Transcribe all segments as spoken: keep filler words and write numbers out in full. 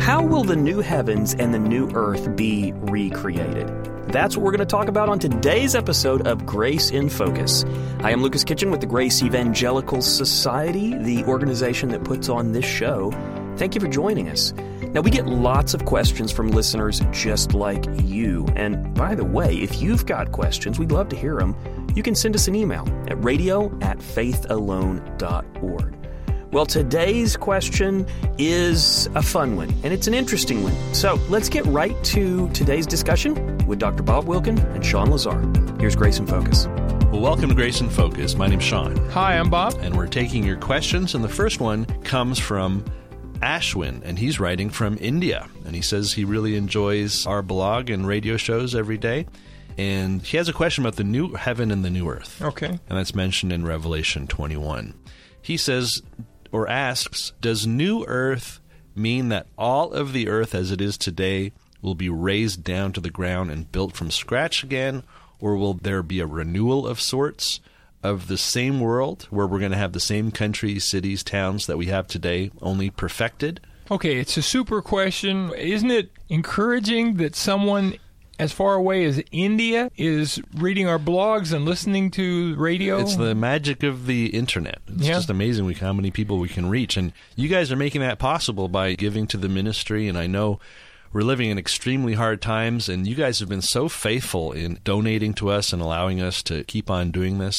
How will the new heavens and the new earth be recreated? That's what we're going to talk about on today's episode of Grace in Focus. I am Lucas Kitchen with the Grace Evangelical Society, the organization that puts on this show. Thank you for joining us. Now, we get lots of questions from listeners just like you. And by the way, if you've got questions, we'd love to hear them. You can send us an email at radio at faithalone dot org. Well, today's question is a fun one, and it's an interesting one. So let's get right to today's discussion with Doctor Bob Wilkin and Sean Lazar. Here's Grace in Focus. Well, welcome to Grace in Focus. My name's Sean. Hi, I'm Bob. And we're taking your questions, and the first one comes from Ashwin, and he's writing from India. And he says he really enjoys our blog and radio shows every day. And he has a question about the new heaven and the new earth. Okay. And that's mentioned in Revelation twenty-one. He says, or asks, does new earth mean that all of the earth as it is today will be razed down to the ground and built from scratch again? Or will there be a renewal of sorts of the same world where we're going to have the same countries, cities, towns that we have today, only perfected? Okay, it's a super question. Isn't it encouraging that someone as far away as India is reading our blogs and listening to radio? It's the magic of the internet. It's yeah. just amazing how many people we can reach. And you guys are making that possible by giving to the ministry. And I know we're living in extremely hard times, and you guys have been so faithful in donating to us and allowing us to keep on doing this.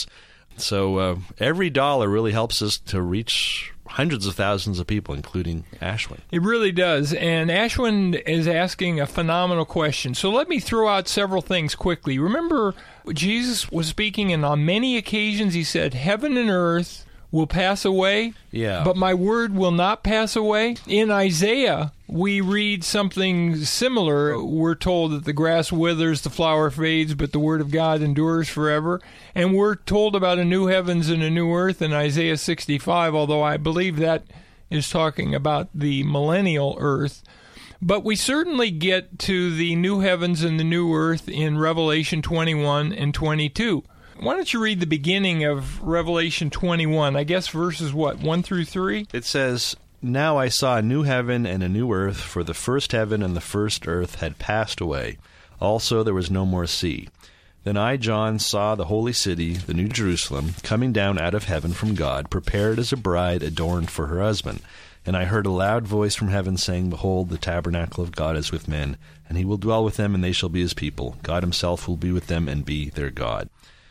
So uh, every dollar really helps us to reach hundreds of thousands of people, including Ashwin. It really does. And Ashwin is asking a phenomenal question. So let me throw out several things quickly. Remember, Jesus was speaking, and on many occasions he said, heaven and earth will pass away, yeah. but my word will not pass away. In Isaiah, we read something similar. We're told that the grass withers, the flower fades, but the word of God endures forever. And we're told about a new heavens and a new earth in Isaiah sixty-five, although I believe that is talking about the millennial earth. But we certainly get to the new heavens and the new earth in Revelation twenty-one and twenty-two. Why don't you read the beginning of Revelation twenty-one? I guess verses, what, one through three? It says, now I saw a new heaven and a new earth, for the first heaven and the first earth had passed away. Also there was no more sea. Then I, John, saw the holy city, the New Jerusalem, coming down out of heaven from God, prepared as a bride adorned for her husband. And I heard a loud voice from heaven saying, behold, the tabernacle of God is with men, and he will dwell with them, and they shall be his people. God himself will be with them and be their God.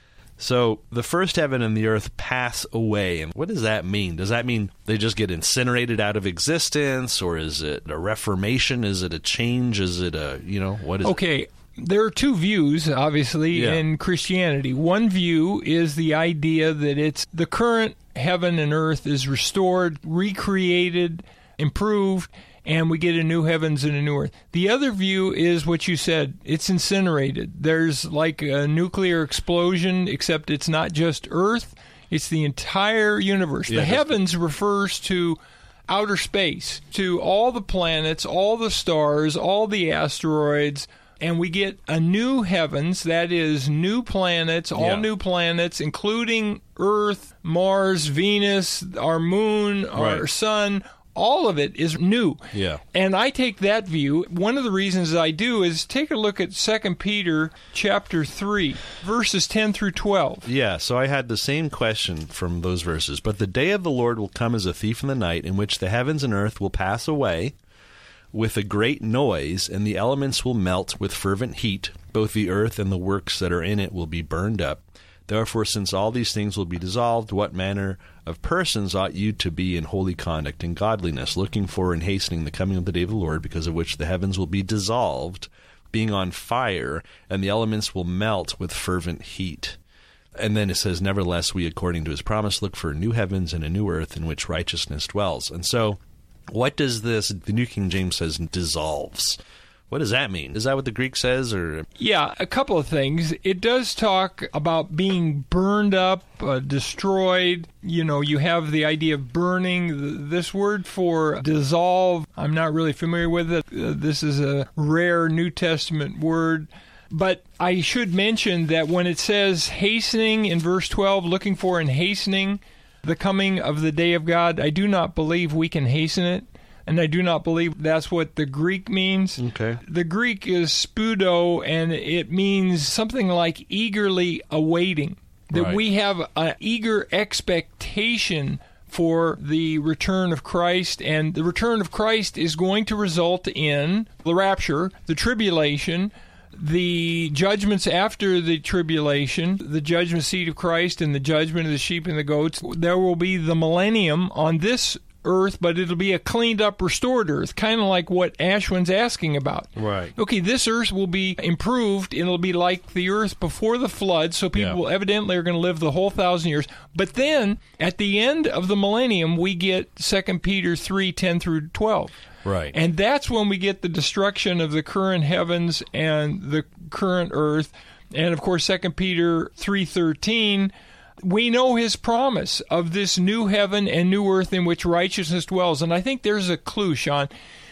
So the first heaven and the earth pass away. And what does that mean? Does that mean they just get incinerated out of existence? Or is it a reformation? Is it a change? Is it a, you know, what is okay. it? There are two views, obviously, yeah. in Christianity. One view is the idea that it's the current heaven and earth is restored, recreated, improved, and we get a new heavens and a new earth. The other view is what you said. It's incinerated. There's like a nuclear explosion, except it's not just Earth. It's the entire universe. Yeah, the heavens refers to outer space, to all the planets, all the stars, all the asteroids, and we get a new heavens, that is new planets, all yeah. new planets, including Earth, Mars, Venus, our moon, our right. sun. All of it is new. Yeah. And I take that view. One of the reasons I do is take a look at Second Peter chapter three, verses ten through twelve. Yeah, so I had the same question from those verses. But the day of the Lord will come as a thief in the night, in which the heavens and earth will pass away with a great noise, and the elements will melt with fervent heat. Both the earth and the works that are in it will be burned up. Therefore, since all these things will be dissolved, what manner of persons ought you to be in holy conduct and godliness, looking for and hastening the coming of the day of the Lord, because of which the heavens will be dissolved, being on fire, and the elements will melt with fervent heat. And then it says, nevertheless, we, according to his promise, look for new heavens and a new earth in which righteousness dwells. And so, what does this, the New King James says, dissolves? What does that mean? Is that what the Greek says? Or Yeah, a couple of things. It does talk about being burned up, uh, destroyed. You know, you have the idea of burning. This word for dissolve, I'm not really familiar with it. Uh, this is a rare New Testament word. But I should mention that when it says hastening in verse twelve, looking for and hastening the coming of the day of God, I do not believe we can hasten it. and I do not believe that's what the Greek means. Okay. The Greek is spudo, and it means something like eagerly awaiting. That Right. we have an eager expectation for the return of Christ, and the return of Christ is going to result in the rapture, the tribulation, the judgments after the tribulation, the judgment seat of Christ, and the judgment of the sheep and the goats. There will be the millennium on this earth, but it'll be a cleaned up, restored earth, kind of like what Ashwin's asking about. Right. Okay, this earth will be improved. It'll be like the earth before the flood, so people Yeah. will evidently are going to live the whole thousand years. But then, at the end of the millennium, we get Second Peter three, ten through twelve. Right. And that's when we get the destruction of the current heavens and the current earth. And, of course, Second Peter three thirteen, we know his promise of this new heaven and new earth in which righteousness dwells. And I think there's a clue, Sean.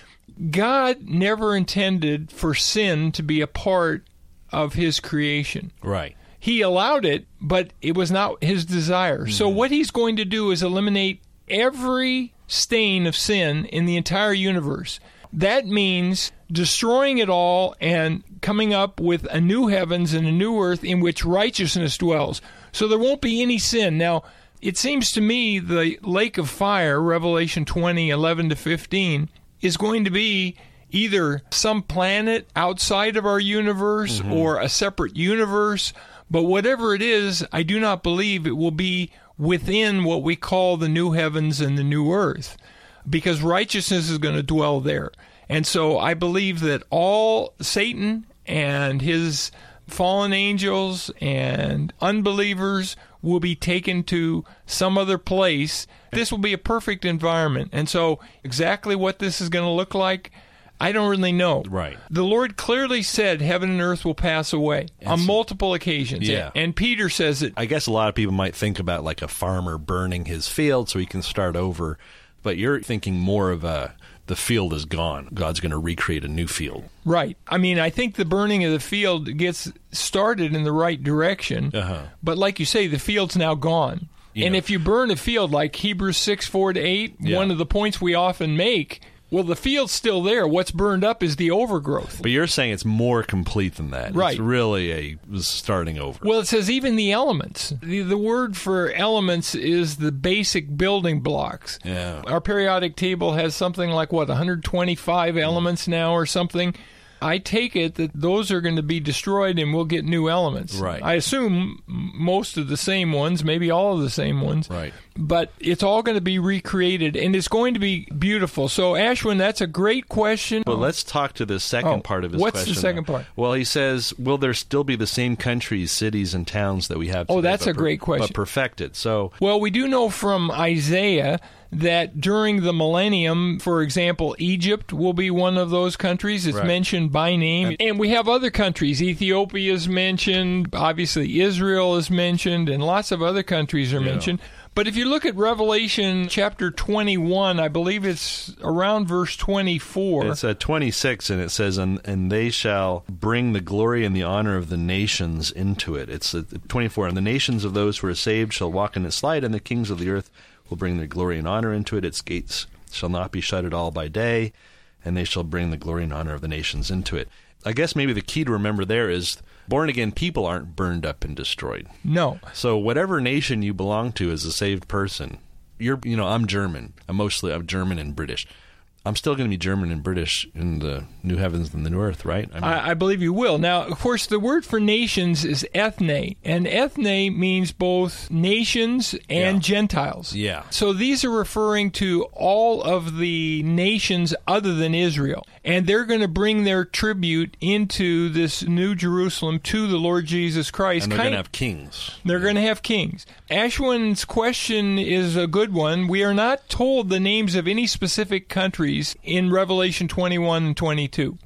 God never intended for sin to be a part of his creation. Right. He allowed it, but it was not his desire. Mm-hmm. So what he's going to do is eliminate every stain of sin in the entire universe. That means destroying it all and coming up with a new heavens and a new earth in which righteousness dwells. So there won't be any sin. Now, it seems to me the lake of fire, Revelation twenty, eleven to fifteen, is going to be either some planet outside of our universe mm-hmm. or a separate universe. But whatever it is, I do not believe it will be within what we call the new heavens and the new earth, because righteousness is going to dwell there. And so I believe that all Satan and his fallen angels and unbelievers will be taken to some other place. This will be a perfect environment. And so exactly what this is going to look like, I don't really know. Right. The Lord clearly said heaven and earth will pass away and on so, multiple occasions. Yeah. And Peter says it. I guess a lot of people might think about like a farmer burning his field so he can start over. But you're thinking more of a, the field is gone. God's going to recreate a new field. Right. I mean, I think the burning of the field gets started in the right direction. Uh-huh. But like you say, the field's now gone. You and know. if you burn a field like Hebrews six, four to eight, Yeah. one of the points we often make, well, the field's still there. What's burned up is the overgrowth. But you're saying it's more complete than that. Right. It's really a starting over. Well, it says even the elements. The, the word for elements is the basic building blocks. Yeah. Our periodic table has something like, what, one hundred twenty-five elements now or something? I take it that those are going to be destroyed and we'll get new elements. Right. I assume most of the same ones, maybe all of the same ones. Right. But it's all going to be recreated, and it's going to be beautiful. So, Ashwin, that's a great question. Well, let's talk to the second Oh, part of his what's question. the second now. part? Well, he says, will there still be the same countries, cities, and towns that we have today? Oh, that's but a great question. But perfected. So, Well, we do know from Isaiah that during the millennium, for example, Egypt will be one of those countries. It's Right. mentioned by name. And we have other countries. Ethiopia is mentioned. Obviously, Israel is mentioned. And lots of other countries are Yeah. mentioned. But if you look at Revelation chapter twenty-one, I believe it's around verse twenty-four. it's at twenty-six, and it says, and, and they shall bring the glory and the honor of the nations into it. It's at twenty-four. And the nations of those who are saved shall walk in its light, and the kings of the earth will bring their glory and honor into it. Its gates shall not be shut at all by day, and they shall bring the glory and honor of the nations into it. I guess maybe the key to remember there is born-again people aren't burned up and destroyed. No. So whatever nation you belong to as a saved person, you're, you know, I'm German. I'm mostly, I'm German and British. I'm still going to be German and British in the new heavens and the new earth, right? I, mean, I, I believe you will. Now, of course, the word for nations is ethne, and ethne means both nations and Yeah. Gentiles. Yeah. So these are referring to all of the nations other than Israel, and they're going to bring their tribute into this new Jerusalem to the Lord Jesus Christ. and they're Kind- going to have kings. They're going to have kings. Ashwin's question is a good one. We are not told the names of any specific countries in Revelation twenty-one and twenty-two.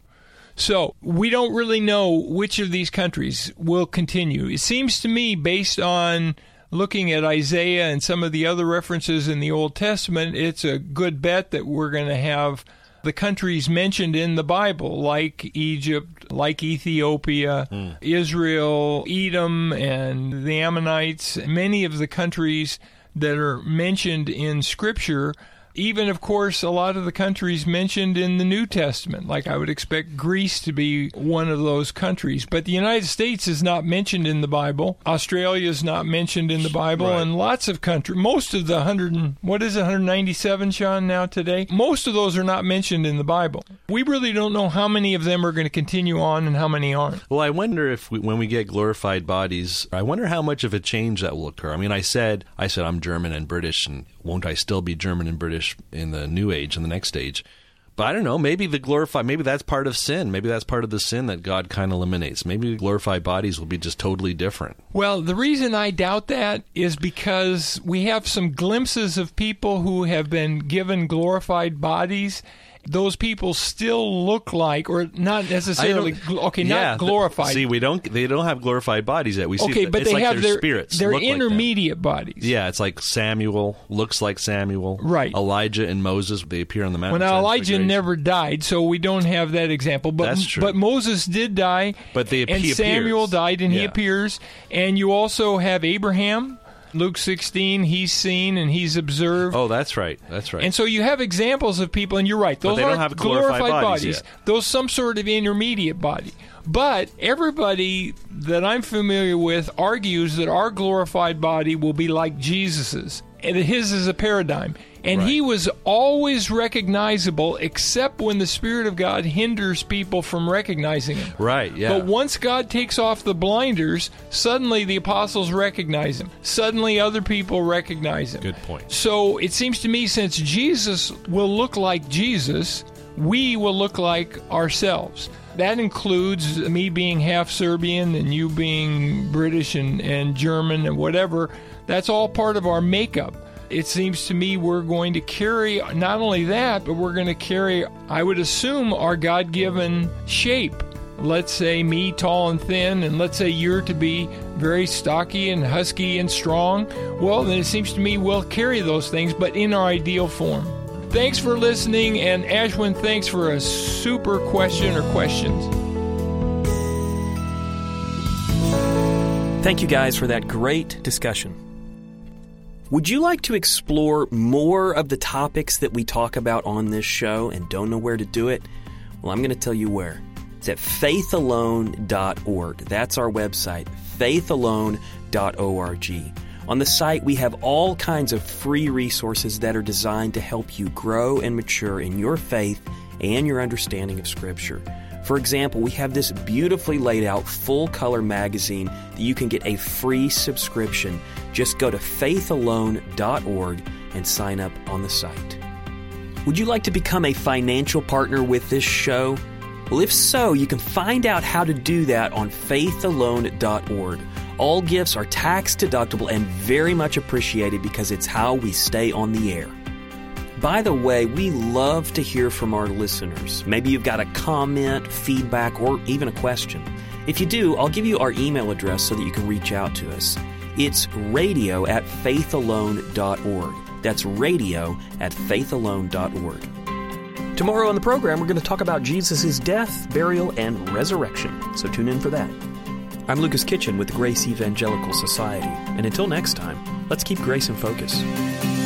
So we don't really know which of these countries will continue. It seems to me, based on looking at Isaiah and some of the other references in the Old Testament, it's a good bet that we're going to have the countries mentioned in the Bible, like Egypt, like Ethiopia, mm. Israel, Edom, and the Ammonites, many of the countries that are mentioned in Scripture. even, of course, a lot of the countries mentioned in the New Testament. Like I would expect Greece to be one of those countries. But the United States is not mentioned in the Bible. Australia is not mentioned in the Bible. Right. And lots of countries, most of the one hundred, and, what is it, one hundred ninety-seven, Sean, now today? Most of those are not mentioned in the Bible. We really don't know how many of them are going to continue on and how many aren't. Well, I wonder if we, when we get glorified bodies, I wonder how much of a change that will occur. I mean, I said, I said I'm German and British, and won't I still be German and British in the new age, in the next age? But I don't know, maybe the glorified, maybe that's part of sin. Maybe that's part of the sin that God kind of eliminates. Maybe the glorified bodies will be just totally different. Well, the reason I doubt that is because we have some glimpses of people who have been given glorified bodies. Those people still look like, or not necessarily, okay, yeah, not glorified. See, we don't, they don't have glorified bodies yet. We see, okay, but it's they like have their, their spirits. They're look intermediate like bodies. Yeah, it's like Samuel, looks like Samuel. Right. Elijah and Moses, they appear on the mountain. Well, now Elijah never died, so we don't have that example. But, That's true. But Moses did die, but they, and he Samuel appears. died, and yeah. he appears. And you also have Abraham. Luke sixteen, he's seen and he's observed. Oh, that's right. That's right. And so you have examples of people, and you're right. Those but they aren't don't have glorified, glorified bodies. bodies. Yet. Those some sort of intermediate body. But everybody that I'm familiar with argues that our glorified body will be like Jesus's, and that his is a paradigm. And right. he was always recognizable, except when the Spirit of God hinders people from recognizing him. Right, yeah. But once God takes off the blinders, suddenly the apostles recognize him. Suddenly other people recognize him. Good point. So it seems to me, since Jesus will look like Jesus, we will look like ourselves. That includes me being half Serbian and you being British and, and German and whatever. That's all part of our makeup. It seems to me we're going to carry not only that, but we're going to carry, I would assume, our God-given shape. Let's say me tall and thin, and let's say you're to be very stocky and husky and strong. Well, then it seems to me we'll carry those things, but in our ideal form. Thanks for listening, and Ashwin, thanks for a super question or questions. Thank you guys for that great discussion. Would you like to explore more of the topics that we talk about on this show and don't know where to do it? Well, I'm going to tell you where. It's at faith alone dot org. That's our website, faith alone dot org. On the site, we have all kinds of free resources that are designed to help you grow and mature in your faith and your understanding of Scripture. For example, we have this beautifully laid out full-color magazine that you can get a free subscription. Just go to faith alone dot org and sign up on the site. Would you like to become a financial partner with this show? Well, if so, you can find out how to do that on faith alone dot org. All gifts are tax-deductible and very much appreciated because it's how we stay on the air. By the way, we love to hear from our listeners. Maybe you've got a comment, feedback, or even a question. If you do, I'll give you our email address so that you can reach out to us. It's radio at faith alone dot org. That's radio at faith alone dot org. Tomorrow on the program, we're going to talk about Jesus' death, burial, and resurrection. So tune in for that. I'm Lucas Kitchen with the Grace Evangelical Society. And until next time, let's keep grace in focus.